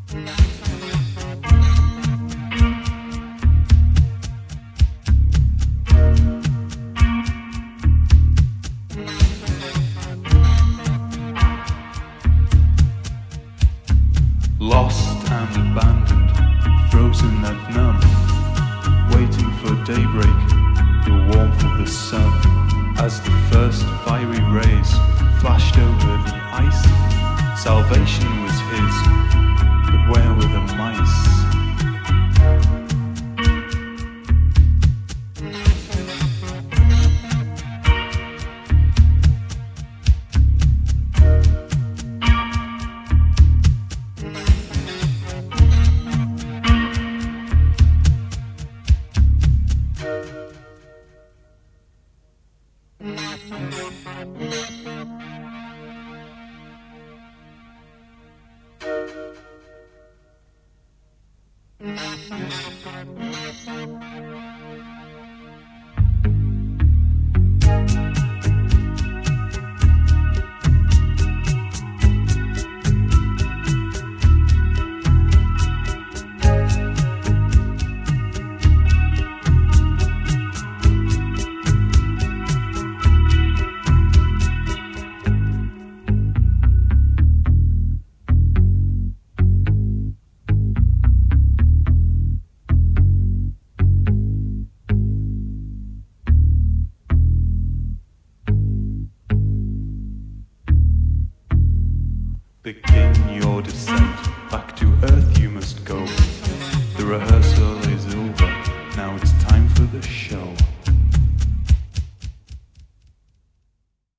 Lost and abandoned, frozen and numb, waiting for daybreak, the warmth of the sun, as the first fiery rays flashed over the ice. Salvation was his, but where were the mice? Begin your descent, back to earth you must go. The rehearsal is over, now it's time for the show.